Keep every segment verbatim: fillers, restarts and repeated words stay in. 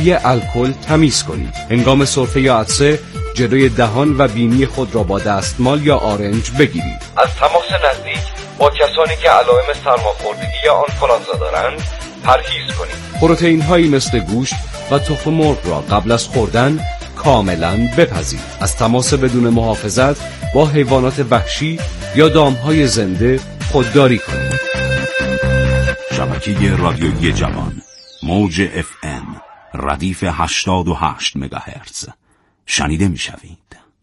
بی الکل تمیز کنید. هنگام سرفه یا عطسه جلوی دهان و بینی خود را با دستمال یا آرنج بگیرید. از تماس نزدیک با کسانی که علائم سرماخوردگی یا آنفولانزا دارند پرهیز کنید. پروتئین هایی مثل گوشت و تخم مرغ را قبل از خوردن کاملا بپزید. از تماس بدون محافظت با حیوانات وحشی یا دامهای زنده خودداری کنید. شبکه رادیویی جوان، موج اف ام، ردیف هشتاد و هشت مگاهرتز، شنیده می شوید.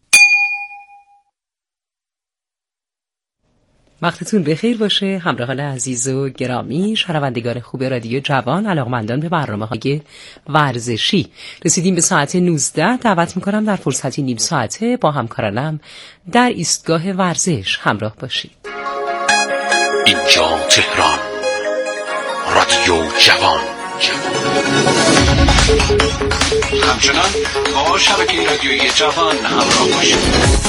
وقتتون بخیر باشه همراهان عزیز و گرامی، شنوندگان خوب رادیو جوان، علاقمندان به برنامه‌های ورزشی. رسیدیم به ساعت نوزده. دعوت می‌کنم در فرصتی نیم ساعته با همکارانم در ایستگاه ورزش همراه باشید. اینجا تهران، رادیو جوان. همچنان با شبکه رادیویی جوان همراه باشید.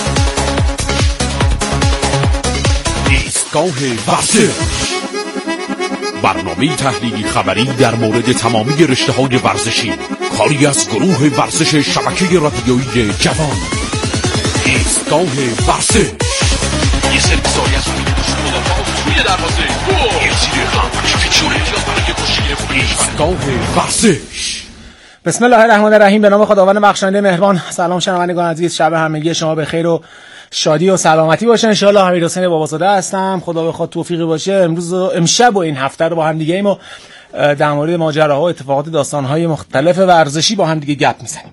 ایستگاه ورزش، برنامه تحلیلی خبری در مورد تمامی رشته‌های ورزشی، کاری از گروه ورزش شبکه رادیویی جوان. ایستگاه ورزش، یه سری ساری از توی دروازه یه سری خم پیچونه احتیاط برای کشیگیر خوبی. ایستگاه ورزش. بسم الله الرحمن الرحیم. به نام خداوند بخشنده مهربان. سلام شنوندگان عزیز، شب همگی شما بخیر و شادی و سلامتی باشه. ان شاء الله. امیرحسین بابازاده هستم. خدا بخواد توفیقی باشه امروز و امشب و این هفته رو با هم دیگه ایم و در مورد ماجراها و اتفاقات داستان‌های مختلف ورزشی با هم دیگه گپ میزنیم.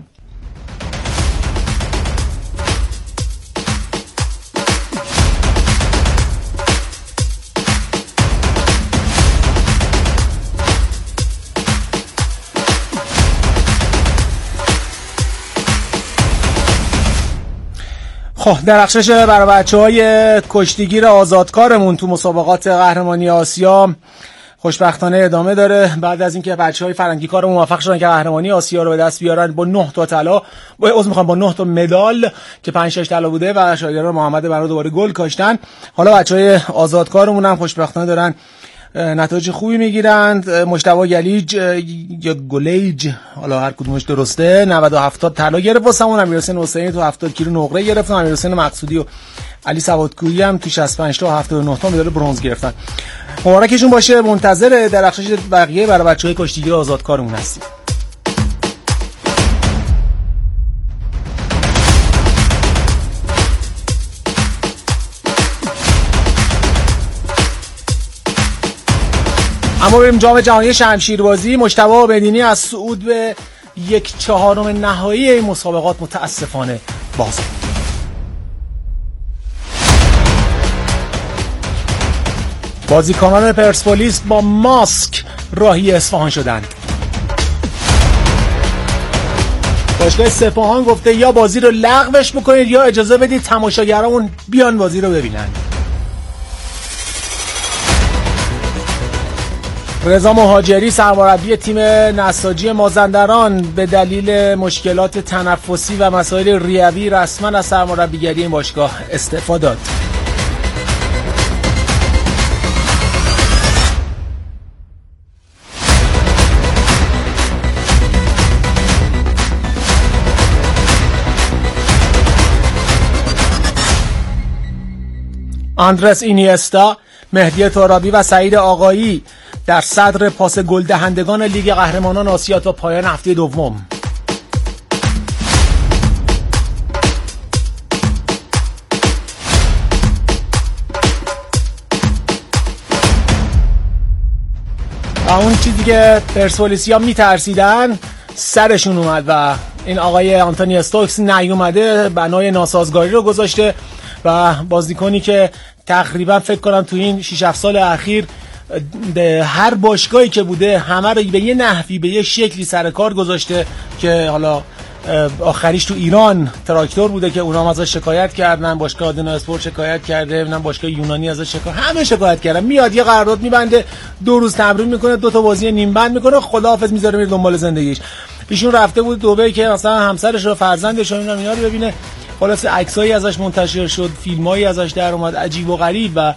خب درخشش برای بچه‌های کشتیگیر آزادکارمون تو مسابقات قهرمانی آسیا خوشبختانه ادامه داره. بعد از اینکه بچه‌های فرنگی کارمون موفق شدن که قهرمانی آسیا رو به دست بیارن با نه تا طلا، با عذر می‌خوام با نه تا مدال که پنج شش طلا بوده و شاگردان محمد برا دوباره گل کاشتن. حالا بچه‌های آزادکارمون هم خوشبختانه دارن نتایج خوبی میگیرند. مجتبی گلیج یا گلیج، حالا هر کدومش درسته، نود و هفت طلا گرفت واسمون. امیرحسین حسینی تو هفتاد کیلو نقره گرفت. امیرحسین مقصودی و علی سوادکویی هم تو شصت و پنج تا و هفتاد و نه تا مدال برنز گرفتن. مبارکشون باشه. منتظر درخشش بقیه برای بچهای کشتیگیر آزادکارمون هستیم. اما بریم جام جهانی شمشیربازی. مجتبی بدینی از صعود به یک چهارم نهایی این مسابقات متاسفانه باز. بازیکنان پرسپولیس با ماسک راهی اصفهان شدند. باشگاه سپاهان گفته یا بازی رو لغوش بکنید یا اجازه بدید تماشاگرامون بیان بازی رو ببینن. رضا مهاجری سرمربی تیم نساجی مازندران به دلیل مشکلات تنفسی و مسائل ریوی رسما از سرمربیگری این باشگاه استعفا داد. آندرس اینیستا، مهدی ترابی و سعید آقایی در صدر پاس گل دهندگان لیگ قهرمانان آسیا تا پایان هفته دوم. و اون چیزی که پرسپولیسیا میترسیدن سرشون اومد و این آقای آنتونی استوکس نیومده، بنای ناسازگاری رو گذاشته و بازیکنی که تقریبا فکر کنم تو این شش هفت سال اخیر هر باشگاهی که بوده همه رو به یه نحوی به یه شکلی سر کار گذاشته که حالا آخریش تو ایران تراکتور بوده که اونا هم ازش شکایت کردن، باشگاه آدنا اسپورت شکایت کرده، نه باشگاه یونانی ازش شکایت، همه شکایت کردن. میاد یه قرارداد میبنده، دو روز تمرین میکنه، دو تا بازی نیم بند میکنه، خداحافظ میذاره میره دنبال زندگیش. ایشون رفته بود دبی که مثلا همسرش رو فرزندش رو اینا رو ببینه. خلاص عکسایی ازش منتشر شد، فیلمایی ازش در اومد عجیب و غریب و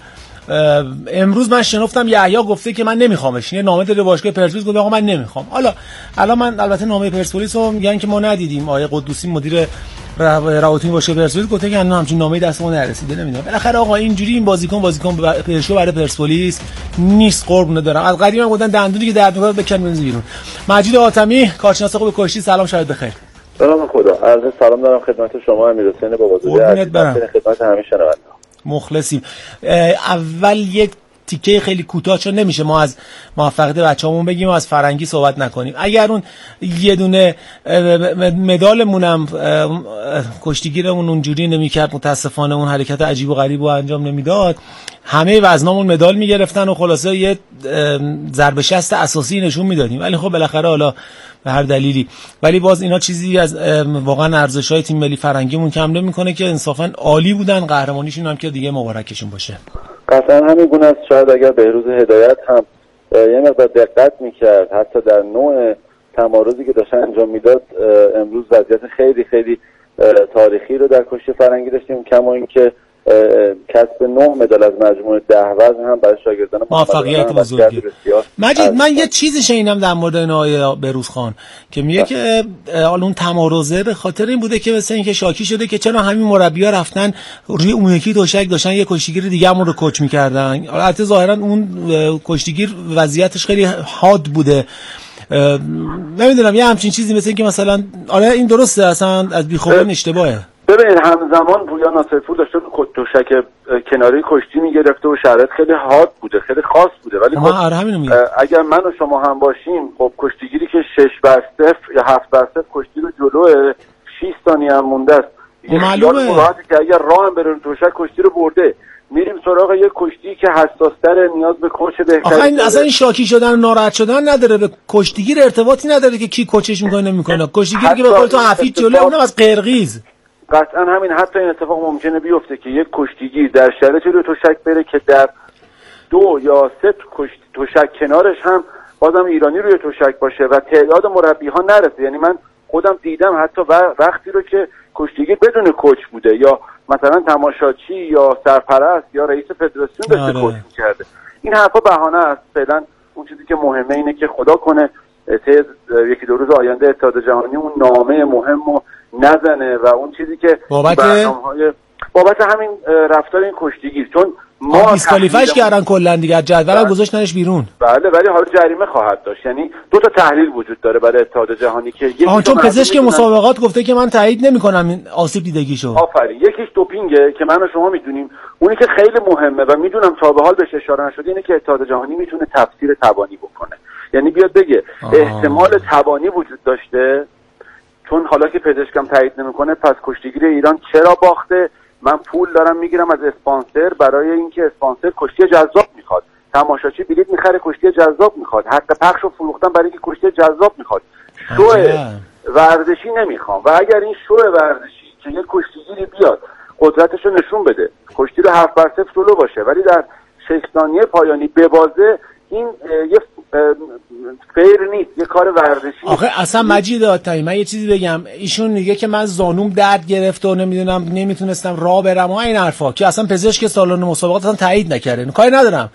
امروز من شنفتم یحیی گفته که من نمیخوامش، یه نامه داده باشگاه پرسپولیس گفته آقا من نمیخوام. حالا الان من البته نامه پرسپولیس رو میگن که ما ندیدیم، آقای قدوسی مدیر روابط باشگاه پرسپولیس گفته که هنوز همچین نامه‌ای دست ما نرسیده. نمیدونم بالاخره آقا اینجوری این بازیکن بازیکن پرشو برای پرسپولیس نیست، قربونه دارم. از قدیم هم گفتن دندونی که درد میکنه بکن بنز بیرون. مجید حاتمی کارشناس خوب کشتی، سلام شاید بخیر. سلام خدا، عرض سلام دارم خدمت شما امیرحسین بابازاده عزیز، خدمت همه شنوندگان مخلصیم. اول یک تیکه خیلی کوتاه، چون نمیشه ما از موفقیت بچه‌مون بگیم و از فرنگی صحبت نکنیم. اگر اون یه دونه مدالمون هم کشتیگیرمون اونجوری نمیکرد، متاسفانه اون حرکت عجیب و غریب رو انجام نمیداد، همه وزنامون مدال میگرفتن و خلاصه یه ضربه شست اساسی نشون میدادیم. ولی خب بالاخره حالا به هر دلیلی، ولی باز اینا چیزی از واقعا ارزش‌های تیم ملی فرنگیمون کم نمیکنه که انصافا عالی بودن. قهرمانیشون هم که دیگه مبارکشون باشه. قطعا همین گونه است. شاید اگر بهروز هدایت هم یه مقدار دقت میکرد حتی در نوع تمارزی که داشت انجام میداد، امروز وضعیت خیلی خیلی تاریخی رو در کشتی فرنگی داشتیم. کما اینکه کسب نه مدال از مجموع ده وزن هم برای شاگردان موفقیت بزرگی. مجید من یه چیزی شنیدم در مورد این آقای بهروز خان که میگه که حالا اون تمارزه به خاطر این بوده که مثلا اینکه شاکی شده که چرا همین مربی‌ها رفتن روی اون یکی تشک داشتن یه کشتیگیر دیگه همون رو کوچ می‌کردن. البته ظاهرا اون کشتیگیر وضعیتش خیلی حاد بوده. نمیدونم یه همچین چیزی مثل اینکه مثلا آره این درسته، اصلا از بیخوبان اشتباهه. ببینید همزمان پویا ناصرپور داشته تشک کناری کشتی میگرفته و شرایط خیلی حاد بوده، خیلی خاص بوده. ولی خب اگر من و شما هم باشیم، خب کشتیگیری که شش بر صفر یا هفت بر صفر کشتی رو جلوه، شش ثانیه هم مونده است، معلومه که اگر راه هم بره تشک کشتی رو برده. میریم سراغ یه کشتی که حساس‌تره، نیاز به کوچ بهتری. آخه این اصلا این شاکی شدن و ناراحت شدن نداره، به کشتیگیر ارتباطی نداره که کی کوچش میکنه نمیکنه. کشتیگیری که به قول تو حفیظ جلوه، اونم از قرقیز. قطعا همین، حتی این اتفاق ممکنه بیفته که یک کشتیگیر در شرایطی روی تشک بره که در دو یا سه تشک کنارش هم بازم ایرانی روی تشک باشه و تعداد مربی ها نرسه. یعنی من خودم دیدم حتی وقتی رو که کشتیگیر بدون کوچ بوده یا مثلا تماشاچی یا سرپرست یا رئیس فدراسیون داشته کوچ می‌کرده. این حرفا بهانه است. فعلا اون چیزی که مهمه اینه که خدا کنه طی یکی دو روز آینده اتحاد جهانی اون نامه مهمو نزنه و اون چیزی که بابت برنامه‌های بابت همین رفتار این کشتیگیر، چون ما دیسکوالیفایش کردن کلا دیگه، جدول گذاشتنش بیرون. بله، ولی حالا جریمه خواهد داشت. یعنی دو تا تحلیل وجود داره برای اتحاد جهانی که یکی چون پزشک مسابقات گفته که من تایید نمی‌کنم این آسیب دیدگیشو. آفرین. یکیش دوپینگه که من و شما میدونیم. اونی که خیلی مهمه و میدونم تا به حال بهش اشاره نشده اینه که اتحاد جهانی میتونه تفسیر تبانی بکنه. یعنی بیاد بگه آه. احتمال تبانی وجود داشته، چون حالا که پزشکم تایید نمیکنه پس کشتیگیر ایران چرا باخته؟ من پول دارم میگیرم از اسپانسر برای اینکه اسپانسر کشتی جذاب میخواد، تماشاچی بلیط میخره کشتی جذاب میخواد، حق پخش رو فروختن برای اینکه کشتی جذاب میخواد، شو ورزشی نمیخوام. و اگر این شو ورزشی که یه کشتیگیری بیاد قدرتش رو نشون بده، کشتی رو هفت بر صفر جلو باشه ولی در شش ثانیه پایانی ببازه، این یه فیر نیست، یه کار ورزشی. آخه اصلا مجید حاتمی من یه چیزی بگم، ایشون میگه که من زانوم درد گرفت و نمیدونم نمیتونستم راه برم و این حرفا که اصلا پزشک سالن مسابقات اصلا تایید نکرده. کاری ندارم،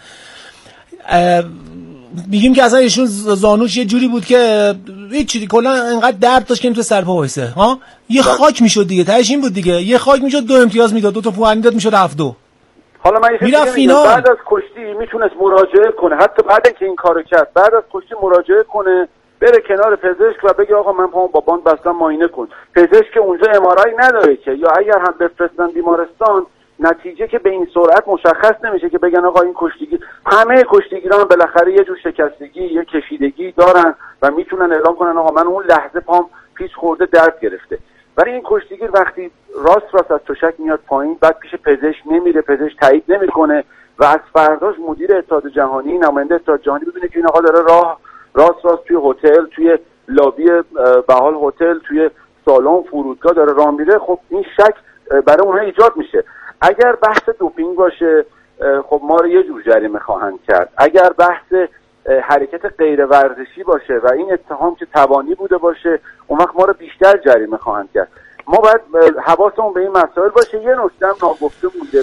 میگیم که اصلا ایشون زانوش یه جوری بود که هیچ چیزی کلا انقدر درد داشت که نمیتونه سر پا وایسه. ها یه خاک میشد دیگه، تهش این بود دیگه، یه خاک میشد دو امتیاز میداد، دو تا پوانی داد میشد هفت دو. حالا من یه چیزی بعد از کشتی میتونست مراجعه کنه، حتی بعد اینکه این کارو کرد بعد از کشتی مراجعه کنه، بره کنار پزشک و بگه آقا من پامو با باند بستم معاینه کن. پزشک اونجا ام آر آی نداره که، یا اگر هم بفرستن بیمارستان نتیجه که به این سرعت مشخص نمیشه که بگن آقا این کشتیگیر. همه کشتیگیران بالاخره یه جور شکستگی، یه کشیدگی دارن و میتونن اعلام کنن آقا من اون لحظه پام پیچ خورده درد گرفته. ولی این کشتیگیر وقتی راست راست از تشک میاد پایین، بعد پیش پزشک نمیره، پزشک تایید نمیکنه و از فرداش مدیر اتحاد جهانی، نماینده اتحاد جهانی بدونه که این آقا داره راه راست راست توی هتل، توی لابی بهال هتل، توی سالن فرودگاه داره راه میره، خب این شک برای اونها ایجاد میشه. اگر بحث دوپینگ باشه خب ما رو یه جور جریمه خواهند کرد. اگر بحث حرکت غیر ورزشی باشه و این اتهام که تبانی بوده باشه، اون وقت ما رو بیشتر جریمه خواهند کرد. ما باید حواسمون به این مسائل باشه. یه نکته هم ناگفته مونده، من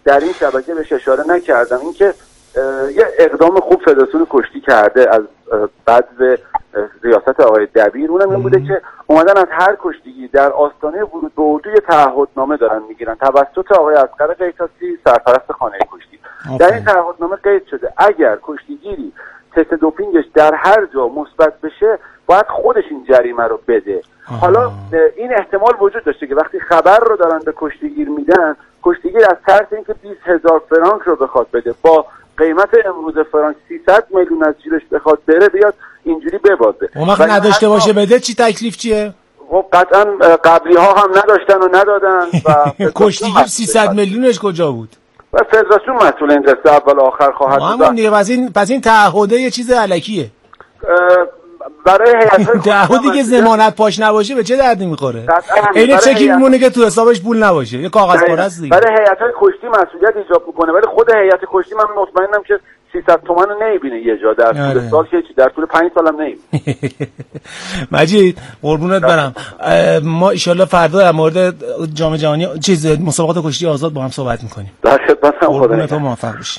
در این شبکه بهش اشاره نکردم، اینکه یه اقدام خوب فدراسیون کشتی کرده از بعد ریاست آقای دبیر، اونم این بوده که اومدن از هر کشتیگی در آستانه ورود به اردو یه تعهدنامه دارن میگیرن توسط آقای اصغر قیطاسی سرپرست خانه کشتی. در این تعهدنامه قید شده اگر کشتیگیری تست دوپینگش در هر جا مثبت بشه باید خودش این جریمه رو بده. آه. حالا این احتمال وجود داشته که وقتی خبر رو دارن به کشتیگیر میدن، کشتیگیر از ترس اینکه بیست هزار فرانک رو بخواد بده با قیمت امروز فرانک سیصد میلیون از جیبش بخواد بره بیاد اینجوری ببازه. اون وقت نداشته باشه بده چی تکلیف چیه؟ خب قطعا قبلی ها هم نداشتن و ندادن و کشتیگیر سیصد میلیونش کجا بود؟ و فدراسیون مسئول این قصه اول آخر خواهد بود. همون دیگه پس این پس این تعهده یه چیز الکیه. برای هیئت تعهدی که ضمانت پاش نباشه به چه دردی میخوره؟ این چکی میمونه که تو حسابش پول نباشه، یه کاغذ پاره است دیگه. برای هیئت‌های کشتی مسئولیت ایجاب میکنه، ولی خود هیئت کشتی من مطمئنم که سیصد تومن رو نمیبینه یه جا در طول سال، که در طول پنج سالم نمیبینه. مجید قربونت برم، ما ان شاءالله فردا در مورد جام جهانی چیز مسابقات کشتی آزاد با هم صحبت میکنیم. در خدمتم. قربونت و موفق باشی.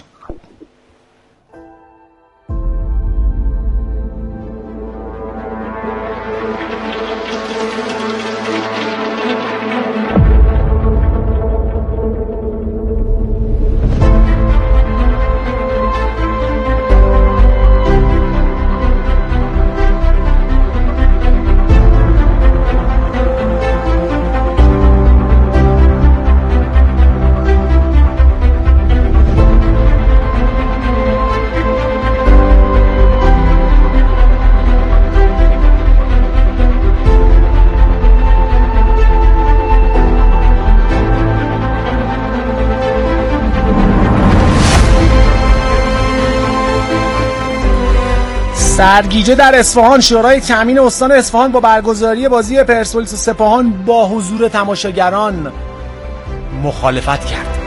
سرگیجه در اصفهان. شورای تامین استان اصفهان با برگزاری بازی پرسپولیس و سپاهان با حضور تماشاگران مخالفت کرد.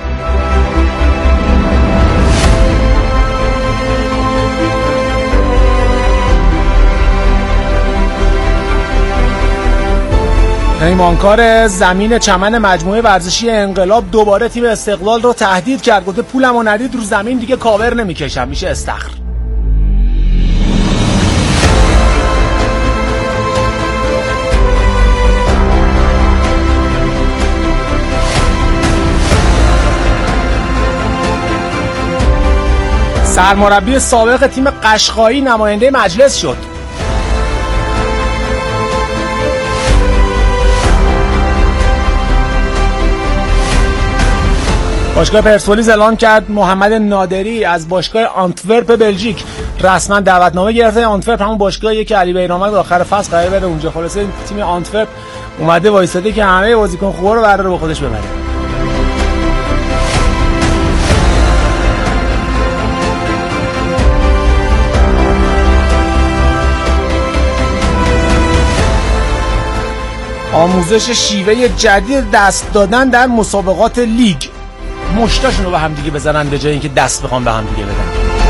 پیمانکار زمین چمن مجموعه ورزشی انقلاب دوباره تیم استقلال رو تهدید کرد، گفته پولمو ندید رو زمین دیگه کاور نمیکشم، میشه استخر. سرمربی سابق تیم قشقایی نماینده مجلس شد. باشگاه پرسپولیس اعلام کرد محمد نادری از باشگاه آنتورپ بلژیک رسما دعوتنامه گرفته. آنتورپ همون باشگاهیه که علی بیرانوند آخر فصل قرار بره اونجا. خلاصه تیم آنتورپ اومده وایساده که همه بازیکن خوبا رو قراره با خودش ببره. آموزش شیوه جدید دست دادن در مسابقات لیگ. مشتاشون رو به هم دیگه بزنن به جای اینکه دست بخوام به هم دیگه بدن.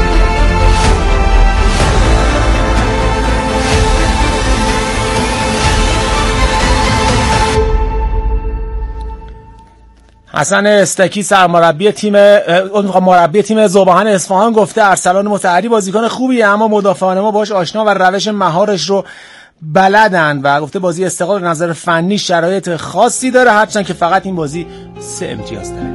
حسن استکی سرمربی تیم مربی تیم ذوباهن اصفهان گفته ارسلان مطهری بازیکن خوبیه اما مدافعان ما باهاش آشنا و روش مهارش رو بلدن و گفته بازی استقلال نظر فنی شرایط خاصی داره، هرچند که فقط این بازی سه امتیاز داره.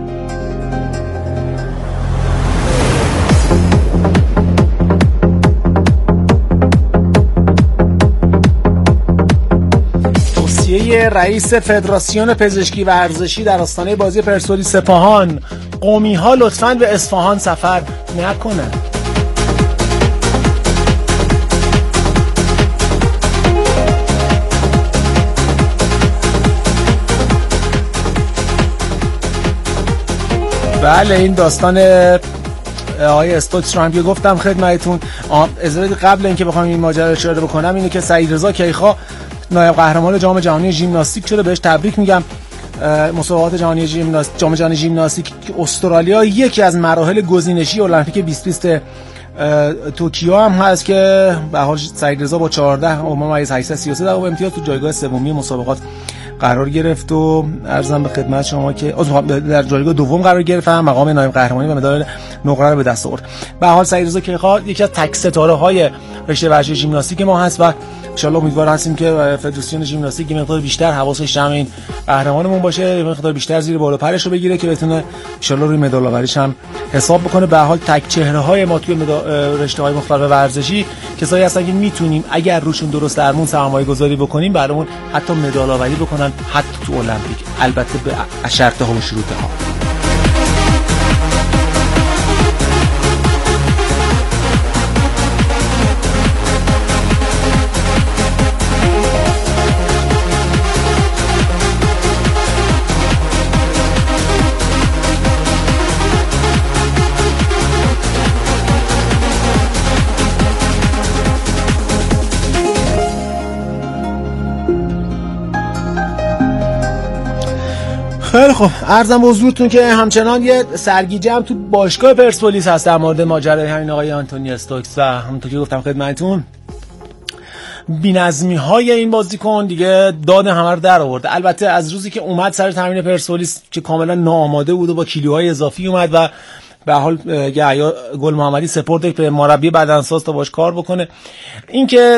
توصیه رئیس فدراسیون پزشکی ورزشی در آستانه بازی پرسپولیس سپاهان: قمی ها لطفاً به اصفهان سفر نکنن. بله این داستان آقای استوکس رو هم که گفتم خدمتتون. اجازه قبل اینکه بخوام این ماجرا رو اشاره بکنم اینه که سعید رضا کیخا نایب قهرمان جام جهانی ژیمناستیک شده، بهش تبریک میگم. مسابقات جهانی ژیمناستیک جام جهانی ژیمناستیک استرالیا یکی از مراحل گزینشی المپیک بیست بیست توکیو هم هست که به حال سعید رضا با چهارده و ممیز هشتصد و سی و سه دقیقه امتیاز تو جایگاه سومی مسابقات قرار گرفت و عرضم به خدمت شما که در جایگاه دوم قرار گرفت، مقام نایب قهرمانی و مدال نقره رو به دست آورد. به هر حال سعیدرضا کیخان یکی از تک ستاره‌های رشته ورزشی ژیمناستیک ما هست و ان شاءالله امیدوار هستیم که فدراسیون ژیمناستیک یه مقدار بیشتر حواسش جمع این قهرمانمون باشه، یه مقدار بیشتر زیر بالا پرش رو بگیره که بتونه ان شاءالله روی مدال آوریش هم حساب بکنه. به هر حال تک چهره‌های ما توی رشته‌های مختلف ورزشی کسایی هستن که میتونیم اگر روشون درست درمون سرمایه‌گذاری بکنیم برامون حتی مدال آوری بکنن، حتی تو المپیک، البته به شرط‌ها و شروط‌ها. خیلی خب، عرضم به حضورتون که همچنان یه سرگیجه هم تو باشگاه پرسپولیس هست در مورد ماجرای همین آقای آنتونی استوکس و همونطور که گفتم خدمتتون بی‌نظمی های این بازیکن دیگه داد همه رو در آورده. البته از روزی که اومد سر تمرین پرسپولیس که کاملا ناآماده بود و با کیلوهای اضافی اومد و به حال یحیی گل محمدی سپرد به مربی بدنساز تا باش کار بکنه. این که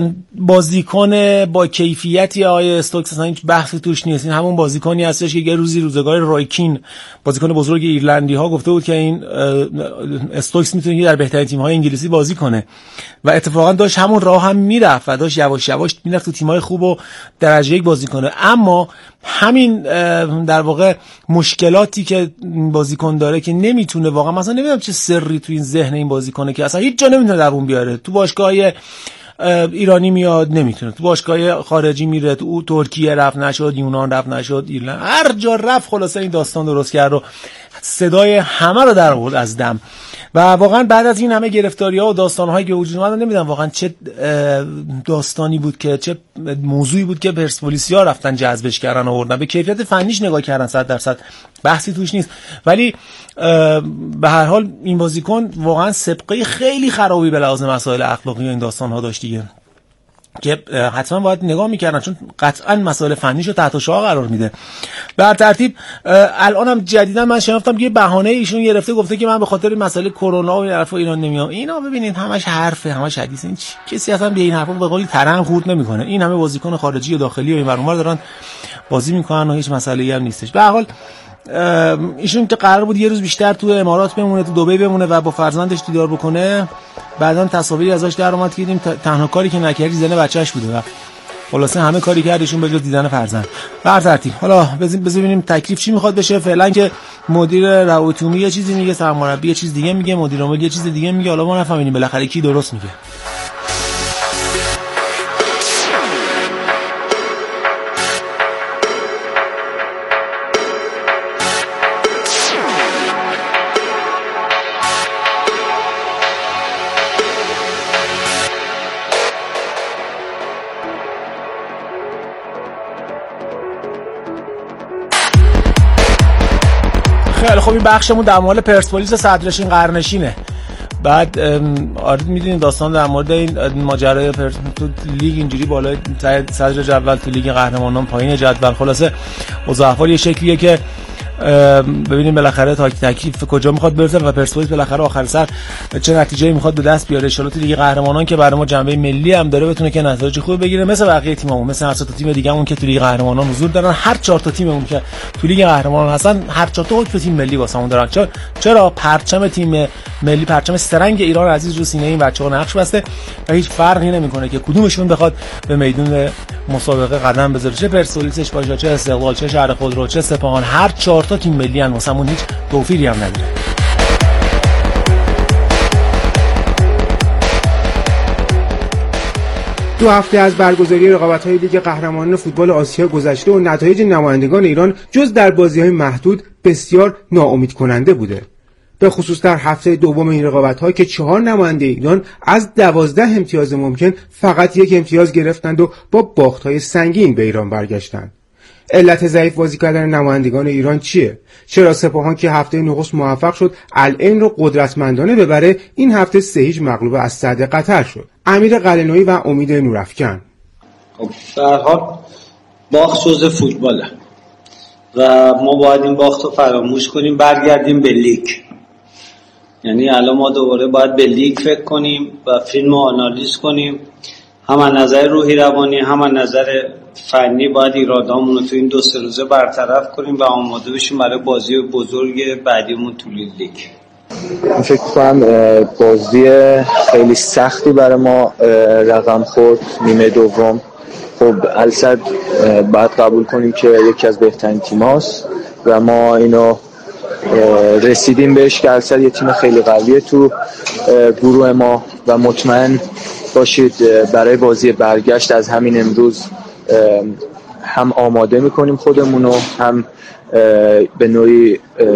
بازیکن با کیفیتی آقای استوکس اصلا هیچ بحثی توش نیست. این همون بازیکنی هستش که یه روزی روزگار رای کین بازیکن بزرگ ایرلندی ها گفته بود که این استوکس میتونه در بهترین تیم های انگلیسی بازی کنه و اتفاقا داشت همون راه هم میرفت و داشت یواش یواش میرفت تو تیم های خوب و درجه یک بازی کنه. اما همین در واقع مشکلاتی که بازیکن داره که نمیتونه واقعا، مثلا نمیدونم چه سری تو این ذهن این بازیکنه که اصلا هیچ جا نمیتونه دووم بیاره. تو باشگاه ایرانی میاد نمیتونه، تو باشگاه خارجی میره، تو ترکیه رفت نشد، یونان رفت نشد، ایرلند، هر جا رفت خلاصه این داستان درست کرد و صدای همه رو در آورد از دم. و واقعا بعد از این همه گرفتاری‌ها و داستان‌هایی که وجود اومد نمیدونم واقعا چه داستانی بود که چه موضوعی بود که پرسپولیسیا رفتن جذبش کردن آوردن. به کیفیت فنیش نگاه کردن صد درصد بحثی توش نیست، ولی به هر حال این بازیکن واقعا سابقه خیلی خرابی به لحاظ مسائل اخلاقی و این داستان‌ها داشت دیگه که حتما باید نگاه میکردن، چون قطعا مسائل فنیشو تحت شعاع قرار میده. بر ترتیب الانم جدیدا من شنفتم که بهانه ایشون گرفته گفته که من به خاطر مسئله کرونا و این حرفا ایران نمیام. اینا ببینید همش حرفه، همش حدیثه، این کسی اصلا به این حرفا به قولی ترنم خورد نمیکنه. این همه بازیکن خارجی و داخلی و این ور اونور دارن بازی میکنن و هیچ مسئله‌ای هم نیستش. به هر حال ایشون که قرار بود یه روز بیشتر تو امارات بمونه، تو دبی بمونه و با فرزندش دیدار بکنه، بعداً تصاویری ازش در اومد که دیدیم تنها کاری که نکردی زن بچه‌اش بوده و خلاصه همه کاری کرد ایشون به جز دیدن فرزند. بر ترتیب حالا بزنیم ببینیم تکلیف چی میخواد بشه. فعلا که مدیر روابط عمومی یه چیزی میگه، سرمربی یه چیز دیگه میگه، مدیر عامل یه چیز دیگه میگه، حالا ما نفهمیدیم بالاخره کی درست میگه. خیلی خب، این بخشمون در مورد پرسپولیس صدرنشین قرنشینه. بعد آره میدونید داستان در مورد این ماجرای پرس تو لیگ اینجوری بالای صدر جدول، تو لیگ قهرمانان پایین جدول، خلاصه اوضاع احوال یه شکلیه که ببینیم بالاخره تا تکلیف کجا میخواد برسه و پرسپولیس بالاخره آخر سر چه نتیجه‌ای میخواد به دست بیاره. ان شاءالله تو لیگ قهرمانان که برای ما جنبه ملی هم داره بتونه که نتایج خوب بگیره، مثل بقیه تیم‌ها، مثل هر تا تیم دیگه‌مون که تو لیگ قهرمانان حضور دارن. هر چهار تا تیممون که تو لیگ قهرمانان هستن هر چهار تا حکم تیم ملی واسمون دارن. چرا چرا پرچم تیم ملی، پرچم سرنگ ایران عزیز رو سینه این بچه‌ها نقش بسته و هیچ فرقی نمیکنه که کدومشون بخواد به میدون مسابقه قدم بذاره، چه پرسپولیسش باشه، چه استقلال، چه شهر خودرو، چه سپاهان، هر چهار تا تیم ملی ان واسمون هیچ توفیری هم نداره. دو هفته از برگزاری رقابت‌های لیگ قهرمانان فوتبال آسیا گذشته و نتایج نمایندگان ایران جز در بازی‌های محدود بسیار ناامید کننده بوده. به خصوص در هفته دوم این رقابت‌ها که چهار نماینده ایران از دوازده امتیاز ممکن فقط یک امتیاز گرفتند و با باخت‌های سنگین به ایران برگشتند. علت ضعیف بازی کردن نمایندگان ایران چیه؟ چرا سپاهان که هفته نخست موفق شد العین رو قدرتمندانه ببره، این هفته سه هیچ مغلوب از سد قطر شد؟ امیر قلنویی و امید نورافکن. خب در حال باخت جزء فوتباله و ما باید این باخت رو فراموش کنیم، برگردیم به لیگ. یعنی الان ما دوباره باید به لیگ فکر کنیم و فیلم رو آنالیز کنیم، هم از نظر روحی روانی هم از نظر فنی باید ایرادامون رو تو این دو سه روزه برطرف کنیم و آماده بشیم برای بازی بزرگ بعدیمون تو لیگ. من فکر کنم بازی خیلی سختی برای ما رقم خورد نیمه دوم. خب الصد باید قبول کنیم که یکی از بهترین تیماست و ما اینو رسیدیم بهش که الصد یه تیم خیلی قویه تو گروه ما و مطمئن باشید برای بازی برگشت از همین امروز هم آماده میکنیم خودمونو، هم به نوعی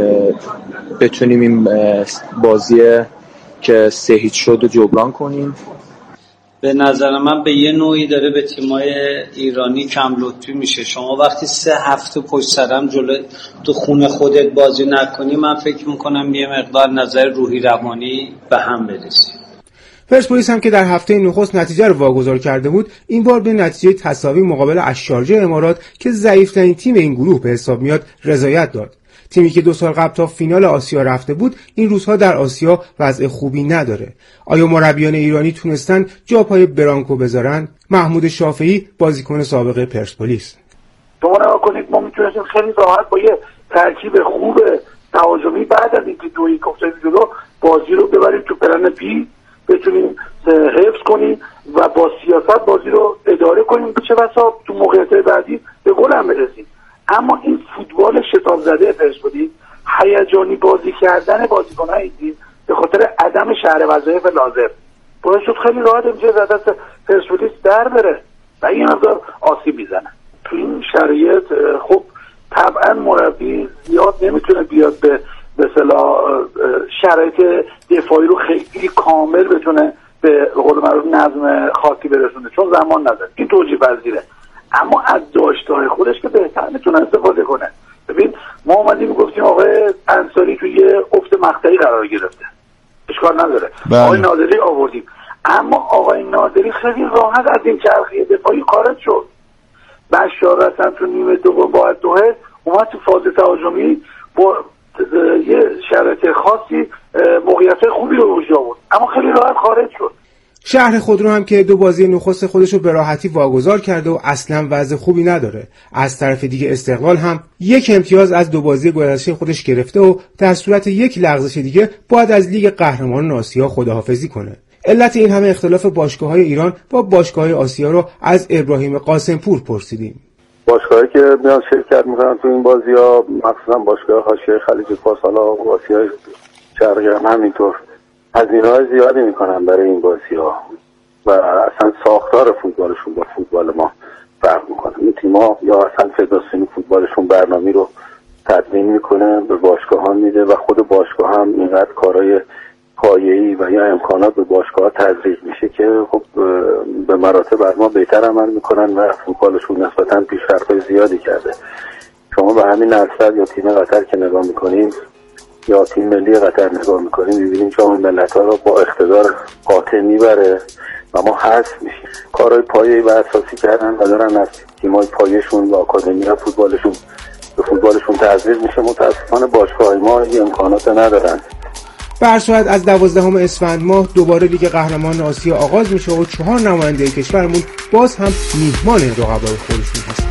بتونیم این بازی که سه هیچ شد و جبران کنیم. به نظر من به یه نوعی داره به تیمای ایرانی کم لطفی میشه. شما وقتی سه هفته پشت سرم جلو تو خونه خودت بازی نکنی، من فکر میکنم یه مقدار نظر روحی روانی به هم برسی. پرسپولیس هم که در هفته نخست نتیجه رو واگذار کرده بود، این بار به نتیجه تساوی مقابل الشارجه امارات که ضعیف‌ترین تیم این گروه به حساب میاد رضایت داد. تیمی که دو سال قبل تا فینال آسیا رفته بود این روزها در آسیا وضع خوبی نداره. آیا مربیان ایرانی تونستن جا پای برانکو بذارن؟ محمود شافعی بازیکن سابق پرسپولیس: شما نگاه کنید ما میتونستیم خیلی راحت با یه ترکیب خوب تهاجمی بعد از اینکه دویی گفتیم جلو بازی رو ببریم تو پلن بی، بتونیم حفظ کنیم و با سیاست بازی رو اداره کنیم، به چه بسا تو موقعیت بعدی به گل هم برسیم. اما این فوتبال شتاب زده پرسپولیس، هیجانی بازی کردن بازیکن‌های این تیم به خاطر عدم شرح وظایف لازم باعث شد خیلی راحت امتیاز از دست پرسپولیس در بره و این مقدار آسیب میزنه. تو این شرایط خب طبعا مربی زیاد نمیتونه بیاد به به اصطلاح شرایط دفاعی رو خیلی کامل بتونه به قول معروف نظم خاصی برسونه، چون زمان نداره. این توجیه پذیره، اما از داشته‌های خودش که بهتر میتونه استفاده کنه. ببین ما اومدیم گفتیم آقای انصاری توی یه افت مقطعی قرار گرفته، اشکال نداره. بله. آقای نادری آوردیم، اما آقای نادری خیلی راحت از این چرخه دفاعی خارج شد. بشار رسن تو نیمه دوم با دوه اومد تو فاز تهاجمی با یه شرایط خاصی موقعیت خوبی رو وجود آورد، اما خیلی راحت خارج شد. شهر خودرو هم که دو بازی نخست خودش رو به راحتی واگذار کرده و اصلا وضع خوبی نداره. از طرف دیگه استقلال هم یک امتیاز از دو بازی گذشته خودش گرفته و در صورت یک لغزش دیگه باید از لیگ قهرمانان آسیا خداحافظی کنه. علت این همه اختلاف باشگاه‌های ایران با باشگاه‌های آسیا رو از ابراهیم قاسمپور پرسیدیم. باشگاهایی که میان شرکت میکنن تو این بازی‌ها مخصوصا باشگاه حاشیه خلیج فارس، حالا آسیای شرقی هم همینطور، هزینه‌های زیادی میکنن برای این بازی‌ها و اصلا ساختار فوتبالشون با فوتبال ما فرق میکنه. این تیم‌ها یا اصلا فدراسیون فوتبالشون برنامه‌ای رو تدوین میکنه به باشگاه‌ها میده و خود باشگاه هم اینقدر کارهای پایه‌ای و یا امکانات به باشگاه‌ها تزریق میشه که خب به مراتب بر ما بهتر عمل میکنن و فوتبالشون نسبتاً پیشرفت‌های زیادی کرده. شما به همین الصد یا تیم قطر که نگاه میکنیم یا تیم ملی قطر نگاه میکنیم میبینیم جام ملت‌ها رو با اقتدار قاطع میبره و ما حذف میشیم. کارهای پایه‌ای و اساسی کردن و دارن از تیم‌های پایه‌شون و آکادمی‌ها فوتبالشون به فوتبالشون تزریق میشه. متأسفانه باشگاه‌های ما این امکانات ندارن. به هر صورت از دوازدهم اسفند ماه دوباره لیگ قهرمانان آسیا آغاز میشه و چهار نماینده کشورمون باز هم میهمان رقبای خودشون هستن.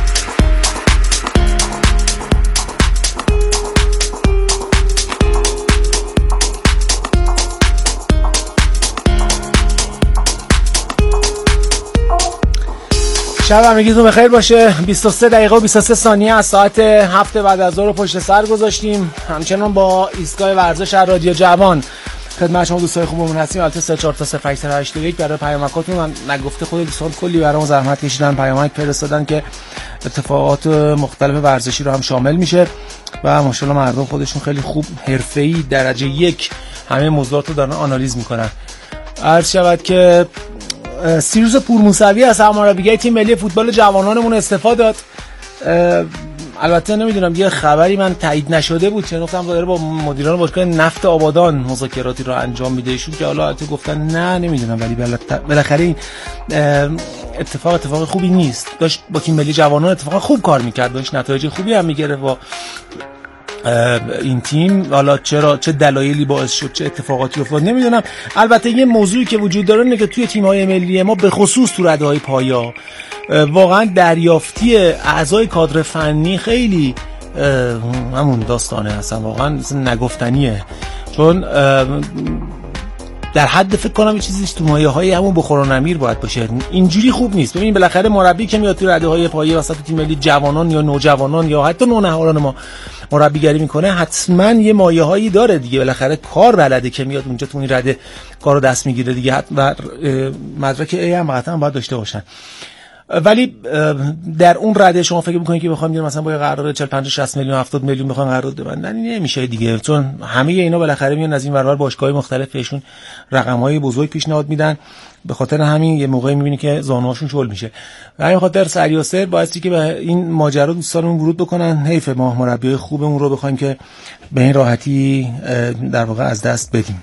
شب همگیتون بخیر باشه. بیست و سه دقیقه و بیست و سه ثانیه از ساعت هفت بعد از ظهر رو پشت سر گذاشتیم. همچنان با ایستگاه ورزش رادیو جوان خدمت شما دوستای خوبمون هستیم. البته سه چهار تا صفر هشت هشت یک برای پیامکاتون من نگفته خود دوستان کلی برام زحمت کشیدن، پیامک فرستادن که اتفاقات مختلف ورزشی رو هم شامل میشه و ماشاءالله مردم خودشون خیلی خوب حرفه‌ای درجه یک همه موضوعات رو دارن آنالیز میکنن. عرض شود که سیروس پورموسوی از سرمربیگری تیم ملی فوتبال جوانانمون استفاده داد. البته نمیدونم یه خبری من تایید نشده بود چون گفتم داره با مدیران باشگاه نفت آبادان مذاکراتی رو انجام میده ایشون که حالا البته گفتن نه نمیدونم ولی بالاخره این اتفاق اتفاق خوبی نیست. داشت با تیم ملی جوانان اتفاق خوب کار میکرد، داشت نتایج خوبی هم میگیره با این تیم. حالا چرا چه دلایلی باعث شد چه اتفاقاتی افتاد نمیدونم. البته یه موضوعی که وجود داره اینه که توی تیم‌های ملی ما به خصوص تو رده‌های پایا واقعا دریافتی اعضای کادر فنی خیلی همون داستانه هستن، واقعا نگفتنیه. چون در حد فکر کنم یه چیزیش تو مایه‌های همون بخور و نمیر باید باشه، اینجوری خوب نیست. ببین بالاخره مربی که میاد تو رده‌های پایه وسط تیم ملی جوانان یا نوجوانان یا حتی نونهالان ما مربیگری میکنه حتما یه مایه‌هایی داره دیگه، بالاخره کار بلده که میاد اونجا تو این رده کارو دست میگیره دیگه، حتما مدرک ای هم قطعا باید داشته باشن. ولی در اون رده شما فکر میکنید که بخوام مثلا با قرارداد چهل پنجاه شصت میلیون هفتاد میلیون بخوام قرارداد ببندن نمیشه دیگه، چون همه اینا بالاخره میان از این ور باشگاه‌های مختلف بهشون رقم‌های بزرگ پیشنهاد میدن. به خاطر همین یه موقعی میبینی که زانوهاشون شل میشه. و همین خاطر سریاسر باعثی که به این ماجرا دوستانمون ورود بکنن. حیف ما مربیای خوبمون رو بخوایم که به این راحتی در واقع از دست بدیم.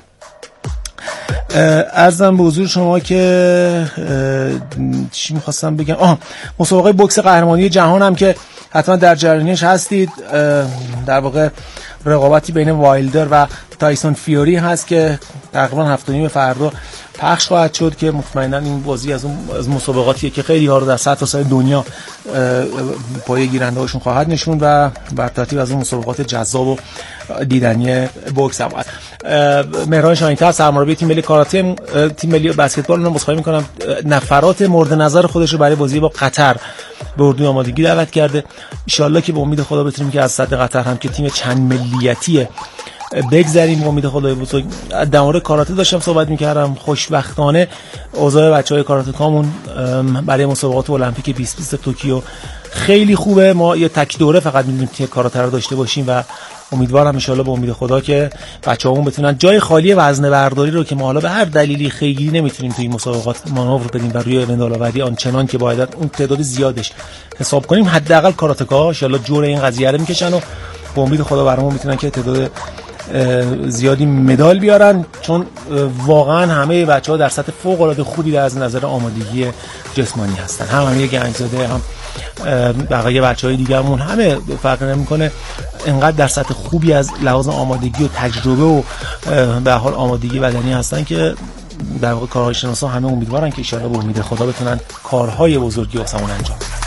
عرضم به حضور شما که چی میخواستم بگم، آه مسابقه بوکس قهرمانی جهان هم که حتما در جریانش هستید. در واقع رقابتی بین وایلدر و تایسون فیوری هست که تقریبا هفت و نیم فردا پخش خواهد شد که مطمئنا این بازی از اون از مسابقاتیه که خیلی ها رو در سطح سطح دنیا پایه گیرنده هاشون خواهد نشون و بر ترتیب از اون مسابقات جذاب و دیدنی بوکس هم هست. مهران شاهین‌تر سرمربی تیم ملی کاراته تیم ملی بسکتبال رو مصاحبه می‌کنم، نفرات مورد نظر خودش رو برای بازی با قطر به اردوی آمادگی دعوت کرده. ان شاءالله که به امید خدا بتونیم که از سطح قطر هم که تیم چند ملیتیه بگذریم. با امید خدای بزرگ. در مورد کاراته داشتم صحبت می‌کردم. خوشبختانه اوضاع بچه‌های کاراتکامون برای مسابقات المپیک بیست بیست توکیو خیلی خوبه. ما یه تک دوره فقط می‌دونیم که کاراته رو داشته باشیم و امیدوارم ان شاءالله به امید خدا که بچه‌هامون بتونن جای خالی وزنه برداری رو که ما حالا به هر دلیلی خیلی نمیتونیم توی این مسابقات مانور بدیم و روی مندال‌آوری آنچنان که باید اون تعداد زیادش حساب کنیم، حداقل کاراته‌ها ان شاءالله جور این قضیه رو میکشن و به امید خدا برامون میتونن که تعداد زیادی مدال بیارن، چون واقعا همه بچه‌ها در سطح فوق‌العاده خوبی از نظر آمادگی جسمانی هستن. هم همه گنجزاده هم بقیه بچه‌های دیگه‌مون همه فرق نمی‌کنه، انقدر در سطح خوبی از لحاظ آمادگی و تجربه و به حال آمادگی بدنی هستن که در واقع کارشناسا همه امیدوارن که ان شاءالله به امید خدا بتونن کارهای بزرگی واسمون انجام بدن.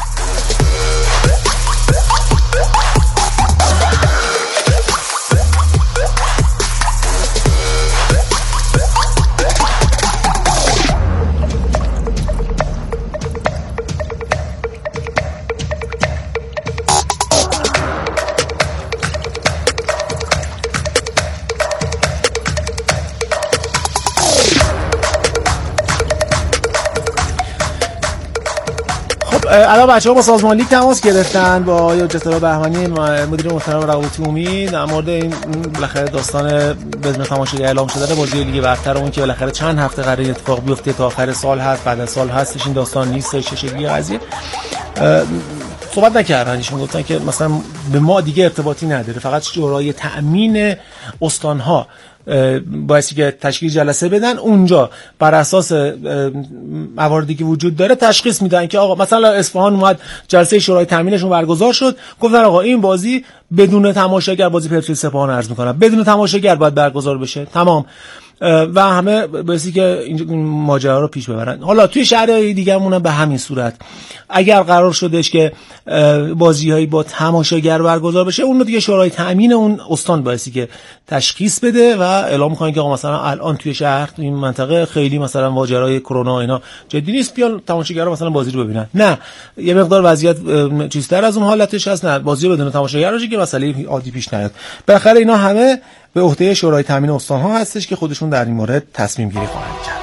الان بچه‌ها با سازمان لیگ تماس گرفتن با آقای حجت‌الله بهمنی مدیر محترم روابط عمومی در مورد این بالاخره داستان بدون تماشاگر اعلام شده بازی لیگ برتر اون که بالاخره چند هفته قراره اتفاق بیفته تا آخر سال هست، بعد از سال هستش، این داستان نیست چه شکلی قضیه صحبت نکردن. ایشون گفتن که مثلا به ما دیگه ارتباطی نداره، فقط شورای تأمین استان‌ها بایستی که تشکیل جلسه بدن، اونجا بر اساس مواردی که وجود داره تشخیص میدن که آقا مثلا اصفهان اومد جلسه شورای تامینشون برگزار شد، گفتن آقا این بازی بدون تماشاگر، بازی پرسپولیس سپاهان عرض میکنم بدون تماشاگر باید برگزار بشه، تمام. و همه بایستی که این ماجرا رو پیش ببرن. حالا توی شهرهای دیگه‌مون هم به همین صورت اگر قرار شدش که بازی‌هایی با تماشاگر برگزار بشه، اون رو دیگه شورای تامین اون استان بایستی که تشخیص بده و اعلام کنه که آقا مثلا الان توی شهر تو این منطقه خیلی مثلا ماجرای کرونا اینا جدی نیست، بیان تماشاگرها مثلا بازی رو ببینن. نه، یه مقدار وضعیت چیزتر از اون حالتش هست، نه بازی بدون تماشاگر باشه که مسئله عادی پیش نیاد. بالاخره اینا همه به عهده شورای تامین استان‌ها هستش که خودشون در این مورد تصمیم گیری خواهند کرد.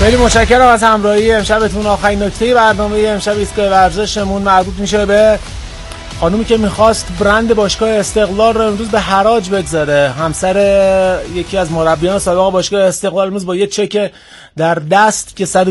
خیلی متشکرم از همراهی امشبتون. آخرین نکته برنامه امشب ایستگاه ورزشمون مربوط میشه به خانومی که میخواست برند باشگاه استقلال رو امروز به حراج بگذاره. همسر یکی از مربیان سابق باشگاه استقلال امروز با یه چک در دست که صد